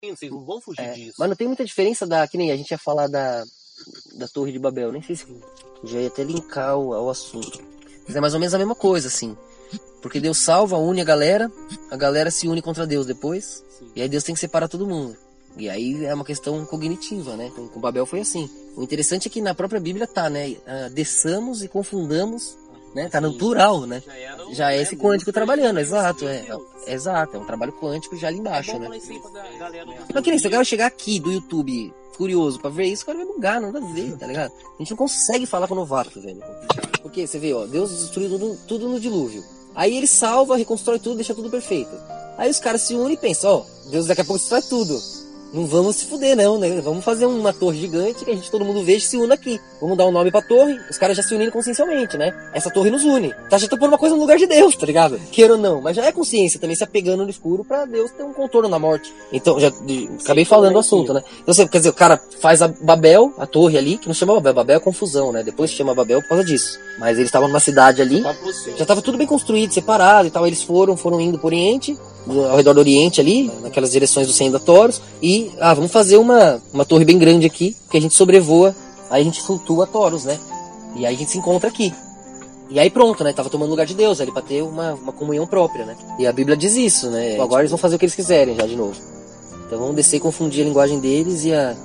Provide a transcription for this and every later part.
Vocês não vão fugir disso. Mas não tem muita diferença que nem a gente ia falar da Torre de Babel. Nem sei se já ia até linkar ao assunto. Mas é mais ou menos a mesma coisa, assim. Porque Deus salva, une a galera se une contra Deus depois. Sim. E aí Deus tem que separar todo mundo. E aí é uma questão cognitiva, né? Com Babel foi assim. O interessante é que na própria Bíblia tá, né? Desçamos e confundamos, né? Tá no plural, né? Já é esse quântico trabalhando, exato. Exato, é um trabalho quântico já ali embaixo, né? Mas que nem se eu quero chegar aqui do YouTube curioso pra ver isso, o cara vai bugar, não dá a ver, tá ligado? A gente não consegue falar com o novato, velho. Porque você vê, ó, Deus destruiu tudo no dilúvio. Aí ele salva, reconstrói tudo, deixa tudo perfeito. Aí os caras se unem e pensam, ó, Deus daqui a pouco destrói tudo. Não vamos se fuder não, né? Vamos fazer uma torre gigante que a gente todo mundo veja e se una aqui. Vamos dar um nome pra torre, os caras já se uniram consciencialmente, né? Essa torre nos une. Tá, já tá pondo uma coisa no lugar de Deus, tá ligado? Queira ou não. Mas já é consciência também se apegando no escuro pra Deus ter um contorno na morte. Então, acabei falando o assunto, né? Então, quer dizer, o cara faz a Babel, a torre ali, que não chama Babel, Babel é confusão, né? Depois chama Babel por causa disso. Mas eles estavam numa cidade ali, já tava tudo bem construído, separado e tal. Eles foram indo pro Oriente, ao redor do Oriente ali, naquelas direções do Senhor da Toros, e vamos fazer uma torre bem grande aqui, que a gente sobrevoa, aí a gente flutua Toros, né? E aí a gente se encontra aqui. E aí pronto, né? Tava tomando lugar de Deus ali pra ter uma comunhão própria, né? E a Bíblia diz isso, né? Agora eles vão fazer o que eles quiserem já de novo. Então vamos descer e confundir a linguagem deles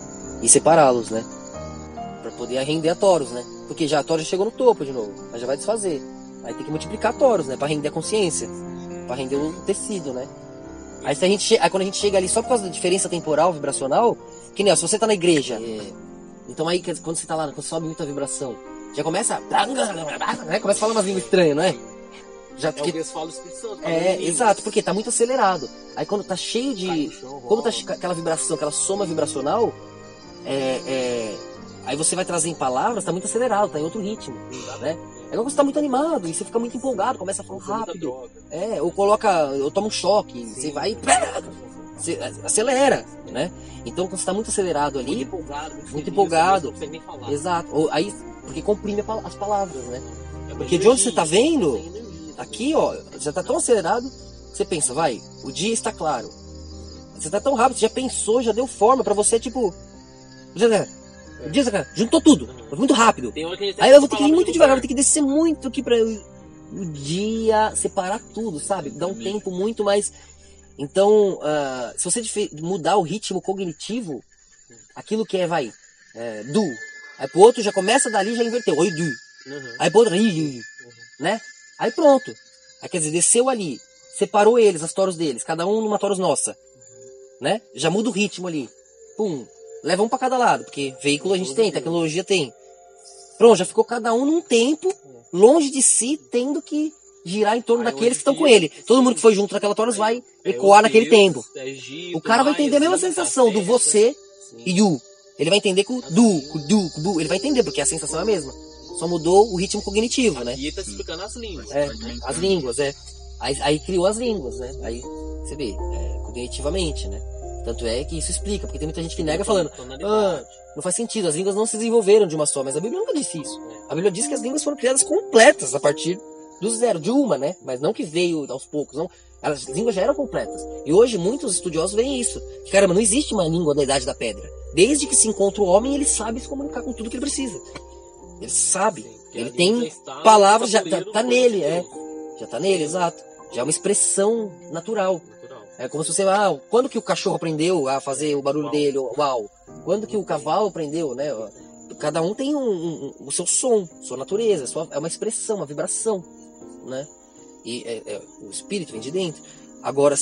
e separá-los, né? Pra poder render a Toros, né? Porque já a Toros chegou no topo de novo, mas já vai desfazer. Aí tem que multiplicar Toros, né? Pra render a consciência. Pra render o tecido, né? Aí, quando a gente chega ali só por causa da diferença temporal, vibracional, que nem, ó, se você tá na igreja, então aí quando você tá lá, quando sobe muita vibração, já começa né? Começa a falar umas línguas estranhas, não é? Já, porque... Eles falam o Espírito Santo. Exato, porque tá muito acelerado. Aí quando tá cheio de... Como tá aquela vibração, aquela soma vibracional, aí você vai trazer em palavras, tá muito acelerado, tá em outro ritmo, né? É igual você tá muito animado e você fica muito empolgado, começa a falar rápido. Ou toma um choque, você vai... Você acelera, né? Então quando você tá muito acelerado ali... Muito empolgado. Não consegue nem falar. Exato. Aí, porque comprime as palavras, né? Porque de onde você tá vendo, aqui, ó, já tá tão acelerado, que você pensa, o dia está claro. Você tá tão rápido, você já pensou, já deu forma pra você, tipo... O dia, juntou tudo, muito rápido. Aí eu vou ter que ir muito devagar, vou ter que descer muito aqui pra o dia separar tudo, sabe? Dar um tempo muito mais... Então, se você mudar o ritmo cognitivo, aquilo que do, aí pro outro já começa dali, já inverteu, oi, do. Aí pro outro, né? Aí pronto. Aí quer dizer, desceu ali, separou eles, as toros deles, cada um numa toros nossa, né? Já muda o ritmo ali, pum. Leva um pra cada lado, porque veículo a gente tem, tecnologia tem. Pronto, já ficou cada um num tempo, longe de si, tendo que girar em torno daqueles que estão com ele. Todo mundo que foi junto naquela Taurus vai ecoar naquele tempo. O cara vai entender a mesma sensação do você e o. Ele vai entender com o do. Ele vai entender, porque a sensação é a mesma. Só mudou o ritmo cognitivo, né? E ele tá explicando as línguas. As línguas, Aí criou as línguas, né? Aí você vê, cognitivamente, né? Tanto é que isso explica, porque tem muita gente que nega falando, não faz sentido, as línguas não se desenvolveram de uma só, mas a Bíblia nunca disse isso. A Bíblia diz que as línguas foram criadas completas a partir do zero, de uma, né? Mas não que veio aos poucos, não. As línguas já eram completas. E hoje muitos estudiosos veem isso. Que, caramba, não existe uma língua da Idade da Pedra. Desde que se encontra o homem, ele sabe se comunicar com tudo que ele precisa. Ele sabe. Ele tem palavras, já tá nele, Já tá nele, exato. Já é uma expressão natural. É como se você... quando que o cachorro aprendeu a fazer o barulho dele? Uau! Quando que o cavalo aprendeu, né? Cada um tem o seu som, sua natureza, é uma expressão, uma vibração, né? E o espírito vem de dentro. Agora,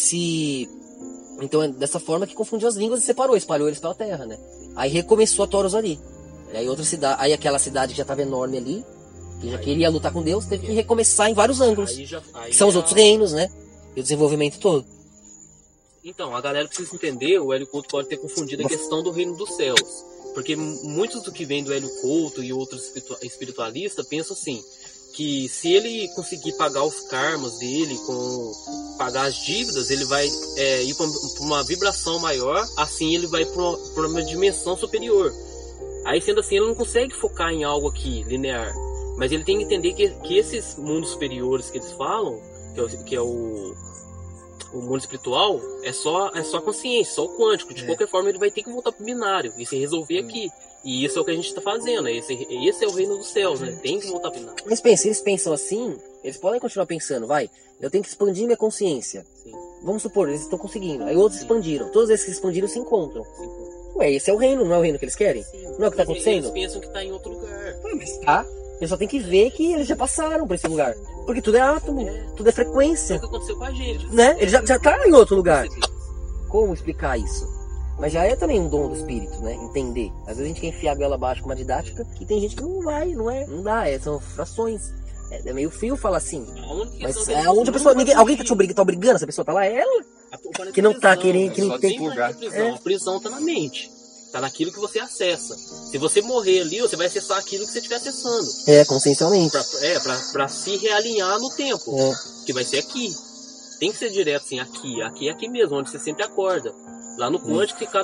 então é dessa forma que confundiu as línguas e separou, espalhou eles pela terra, né? Aí recomeçou a Taurus ali. Aí outra cidade, aí aquela cidade que já estava enorme ali, que já queria lutar com Deus, teve que recomeçar em vários ângulos. Que são os outros reinos, né? E o desenvolvimento todo. Então, a galera precisa entender, o Hélio Couto pode ter confundido a questão do reino dos céus. Porque muitos do que vem do Hélio Couto e outros espiritualistas pensam assim, que se ele conseguir pagar os karmas dele, pagar as dívidas, ele vai ir para uma vibração maior, assim ele vai para uma dimensão superior. Aí, sendo assim, ele não consegue focar em algo aqui, linear. Mas ele tem que entender que esses mundos superiores que eles falam, que é o o mundo espiritual é só a consciência, só o quântico. De qualquer forma, ele vai ter que voltar pro binário e se resolver aqui. E isso é o que a gente está fazendo. Esse é o reino dos céus, né? Tem que voltar pro binário. Mas pensa, eles pensam assim, eles podem continuar pensando, eu tenho que expandir minha consciência. Sim. Vamos supor, eles estão conseguindo. Aí outros expandiram. Todos esses que expandiram se encontram. Ué, esse é o reino, não é o reino que eles querem? Sim. Não é o que tá acontecendo? Eles pensam que tá em outro lugar. Mas tá. Eles só tem que ver que eles já passaram por esse lugar. Porque tudo é átomo, tudo é É frequência. o que aconteceu com a gente. Né? Ele já tá em outro lugar. Como explicar isso? Mas já é também um dom do espírito, né? Entender. Às vezes a gente quer enfiar a goela abaixo com uma didática que tem gente que não dá, são frações. É meio frio falar assim. Mas é onde a pessoa. Alguém tá obrigando essa pessoa tá lá? É ela. Que não tá querendo, que não tem lugar. A prisão tá na mente. Tá naquilo que você acessa. Se você morrer ali, você vai acessar aquilo que você estiver acessando. Consciencialmente. Pra se realinhar no tempo. Que vai ser aqui. Tem que ser direto assim, aqui mesmo, onde você sempre acorda. Lá no quântico, que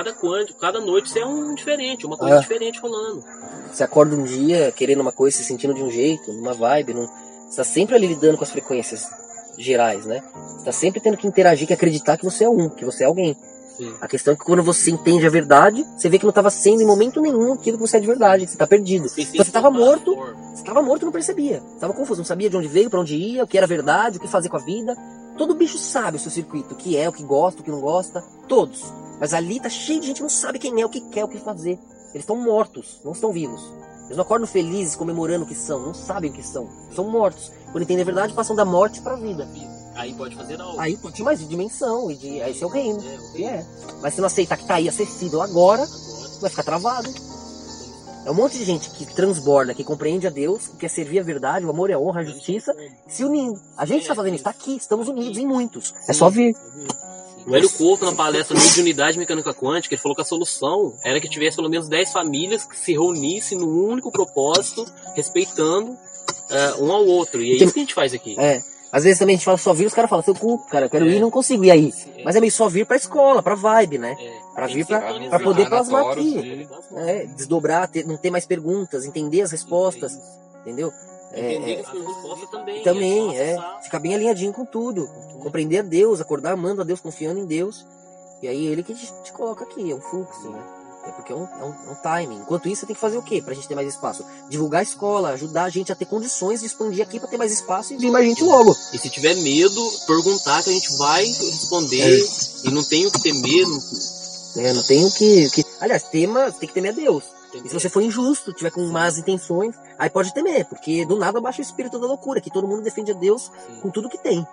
cada noite você é um diferente, uma coisa diferente rolando. Você acorda um dia querendo uma coisa, se sentindo de um jeito, numa vibe. Você tá sempre ali lidando com as frequências gerais, né? Você tá sempre tendo que interagir, que acreditar que você é que você é alguém. Sim. A questão é que quando você entende a verdade, você vê que não estava sendo em momento nenhum aquilo que você é de verdade, que você tá perdido. Então você estava morto, não percebia. Estava confuso, não sabia de onde veio, para onde ia, o que era verdade, o que fazer com a vida. Todo bicho sabe o seu circuito, o que é, o que gosta, o que não gosta, todos. Mas ali tá cheio de gente que não sabe quem é, o que quer, o que fazer. Eles estão mortos, não estão vivos. Eles não acordam felizes, comemorando o que são, não sabem o que são. São mortos. Quando entendem a verdade, passam da morte para a vida. Aí pode fazer algo. Aí pode ter mais de dimensão, esse é o reino. Mas se não aceitar que tá aí acessível agora, vai ficar travado. É um monte de gente que transborda, que compreende a Deus, que quer servir a verdade, o amor, a honra, a justiça, se unindo. A gente está fazendo isso, está aqui, estamos unidos em muitos. É só vir. O Hélio Couto, na palestra Mediunidade Mecânica Quântica, ele falou que a solução era que tivesse pelo menos 10 famílias que se reunissem num único propósito, respeitando um ao outro. E é isso que a gente faz aqui. Às vezes também a gente fala só vir, os caras falam, seu cu, cara, eu quero ir e não consigo ir aí. Mas é meio só vir pra escola, pra vibe, né? Pra vir pra poder plasmar aqui. Desdobrar, não ter mais perguntas, entender as respostas, entendeu? Entender as respostas também. Ficar bem alinhadinho com tudo. Compreender a Deus, acordar amando a Deus, confiando em Deus. E aí ele que te coloca aqui, é um fluxo, né? Porque é um timing. Enquanto isso, você tem que fazer o quê pra gente ter mais espaço? Divulgar a escola, ajudar a gente a ter condições de expandir aqui pra ter mais espaço e vir mais gente logo. E se tiver medo, perguntar que a gente vai responder. E não tem o que ter medo. Não tem o que... Aliás, tem que temer a Deus. E se você for injusto, tiver com más intenções, aí pode temer, porque do nada baixa o espírito da loucura, que todo mundo defende a Deus com tudo que tem.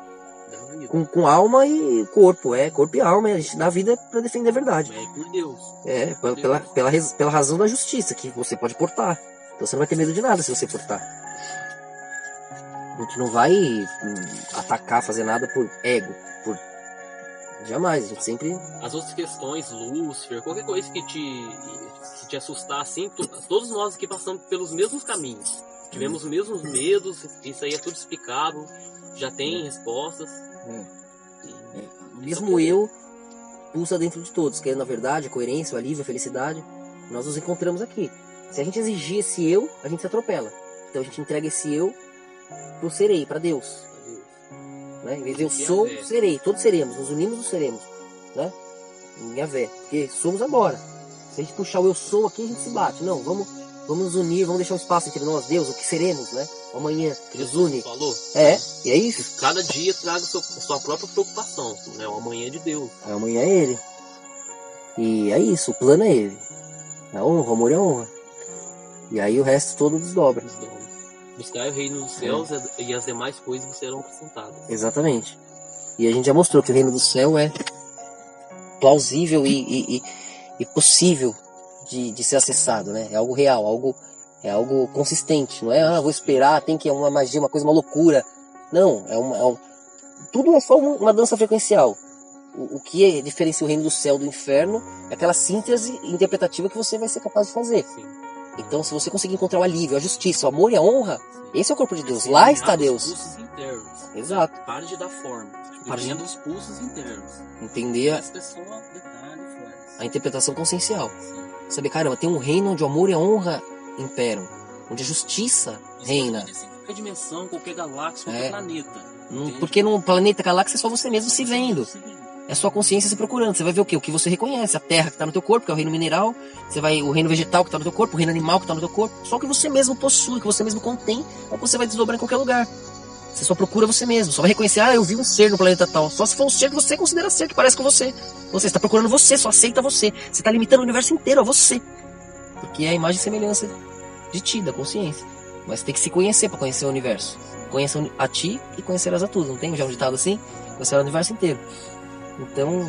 Com alma e corpo, corpo e alma, a gente dá a vida pra defender a verdade. Por Deus. Pela razão da justiça, que você pode portar. Então você não vai ter medo de nada se você portar. A gente não vai atacar, fazer nada por ego, jamais, a gente sempre... As outras questões, Lúcifer, qualquer coisa que te assustar assim, todos nós aqui passamos pelos mesmos caminhos. Tivemos os mesmos medos, isso aí é tudo explicável, já tem respostas. Mesmo eu pulsa dentro de todos, que é na verdade a coerência, o alívio, a felicidade. Nós nos encontramos aqui. Se a gente exigir esse eu, a gente se atropela. Então a gente entrega esse eu pro serei, para Deus. Né? Em vez de eu sou, serei, todos seremos, nos unimos, nos seremos, né? Em Yahvé, porque somos agora. Se a gente puxar o eu sou aqui, a gente se bate. Não, vamos nos unir, vamos deixar um espaço entre nós, Deus, o que seremos, né? O amanhã, que nos une. Falou? E é isso. Cada dia traga sua própria preocupação, né? O amanhã é de Deus. O amanhã é Ele. E é isso, o plano é Ele. A honra, o amor é a honra. E aí o resto todo desdobra. Buscar o reino dos céus e as demais coisas serão acrescentadas. Exatamente. E a gente já mostrou que o reino do céu é plausível e possível de ser acessado, né? É algo real, é algo consistente. Não é, vou esperar, tem que é uma magia, uma coisa, uma loucura. Não, tudo é só uma dança frequencial. O que diferencia o reino do céu do inferno é aquela síntese interpretativa que você vai ser capaz de fazer. Sim. Então, se você conseguir encontrar o alívio, a justiça, o amor e a honra, esse é o corpo de Deus. Lá está Deus. Os pulsos internos. Exato. Pare de dar forma. Entenda os pulsos internos. Entender a interpretação consciencial. Saber, caramba, tem um reino onde o amor e a honra imperam. Onde a justiça reina. Qualquer dimensão, qualquer galáxia, qualquer planeta. Porque num planeta galáxia é só você mesmo se vendo. É sua consciência se procurando. Você vai ver o quê? O que você reconhece. A terra que está no teu corpo, que é o reino mineral. O reino vegetal que está no teu corpo, o reino animal que está no teu corpo. Só o que você mesmo possui, que você mesmo contém, é o que você vai desdobrar em qualquer lugar. Você só procura você mesmo. Só vai reconhecer, eu vi um ser no planeta tal. Só se for um ser que você considera ser, que parece com você. Você está procurando você, só aceita você. Você está limitando o universo inteiro a você. Porque é a imagem e semelhança de ti, da consciência. Mas tem que se conhecer para conhecer o universo. Conheça a ti e conhecerás a tudo. Não tem já um ditado assim? Conhecerás o universo inteiro. Então,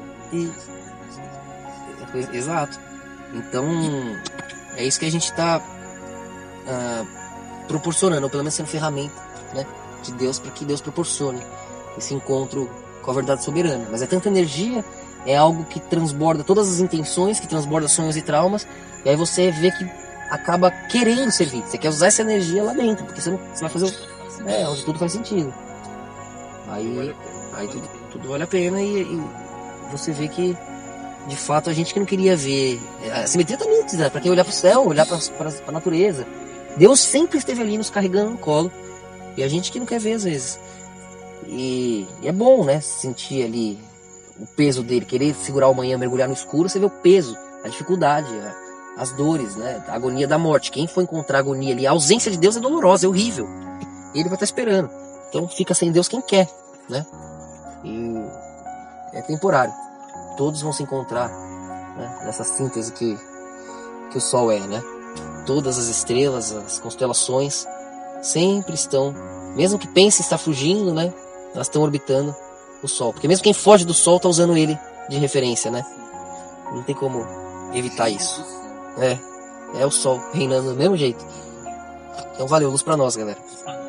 exato. Então, é isso que a gente está proporcionando, ou pelo menos sendo ferramenta, né, de Deus, para que Deus proporcione esse encontro com a verdade soberana. Mas é tanta energia, é algo que transborda todas as intenções, que transborda sonhos e traumas, e aí você vê que acaba querendo servir. Você quer usar essa energia lá dentro, porque você vai fazer onde tudo faz sentido. Aí tudo vale a pena e você vê que, de fato, a gente que não queria ver... A simetria tá nítida, para quem olhar para o céu, olhar para a natureza. Deus sempre esteve ali nos carregando no colo. E a gente que não quer ver, às vezes. E é bom, né, sentir ali o peso dele, querer segurar o manhã, mergulhar no escuro, você vê o peso, a dificuldade, as dores, né, a agonia da morte. Quem for encontrar a agonia ali, a ausência de Deus é dolorosa, é horrível. E ele vai estar esperando. Então fica sem Deus quem quer, né? E é temporário. Todos vão se encontrar, né, nessa síntese que o Sol é, né? Todas as estrelas, as constelações sempre estão, mesmo que pense estar fugindo, né? Elas estão orbitando o Sol. Porque mesmo quem foge do Sol está usando ele de referência, né? Não tem como evitar isso. É o Sol reinando do mesmo jeito. Então valeu, luz pra nós, galera.